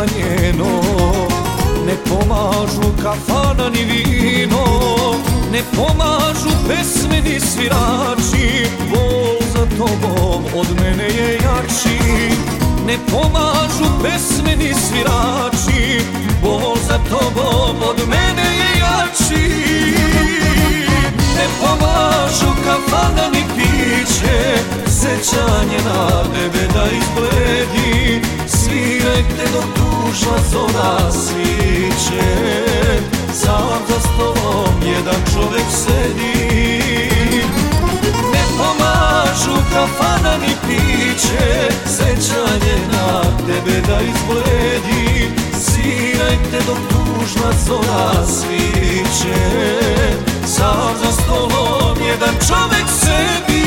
srca njeno. Ne pomažu kafana ni vino, ne pomažu pesme ni svirači, bol za tobom od mene je jači. Ne pomažu pesme ni svirači, bol za tobom od mene je jači. Ne pomažu kafana ni piće, sećanje na tebe da izbledi. Sviraj te dok duša zora sviće, sam za stolom jedan čovek sedi. Ne pomažu kafana ni piće, sećanje na tebe da izbledi. Sviraj te dok duša zora sviće, sam za stolom jedan čovek sedi.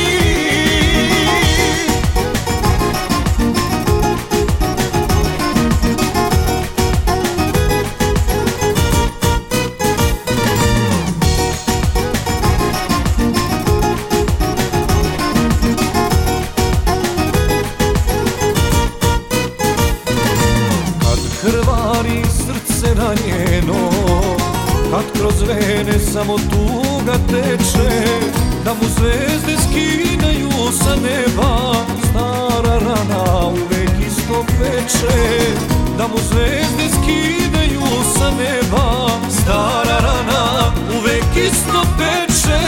Krvari srce ranjeno, kad kroz vene samo tuga teče, da mu zvezde skidaju sa neba, stara rana uvek isto peče. Da mu zvezde skidaju sa neba, stara rana uvek isto peče.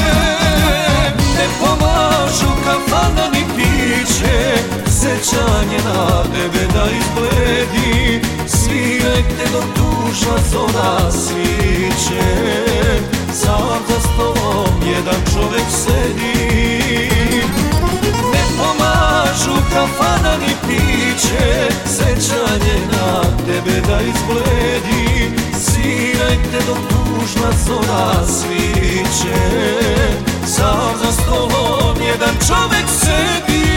Ne pomažu kafana ni piće, sećanje na tebe da izbledi. Sviraj te dok duša zora sviće, sam za stolom jedan čovek sedi. Ne pomažu kafana ni piće, sećanje na tebe da izbledi. Sviraj te dok duša zora sviće, sam za stolom jedan čovek sedi.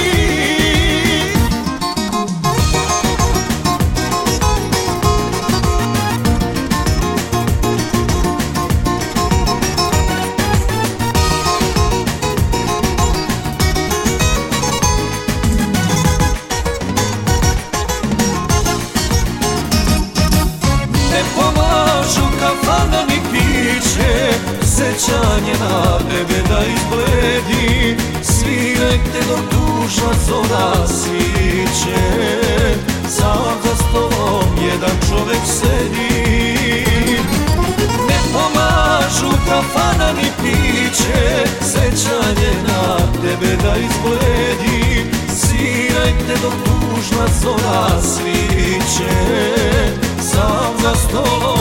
Ne pomažu kafana ni piće, sećanje na tebe da izbledi. Sviraj te dok duša zora sviće, sam za stolom jedan čovek sedi. Ne pomažu kafana ni piće, sećanje na tebe da izbledi. Sviraj te dok duša zora sviće, sam za stolom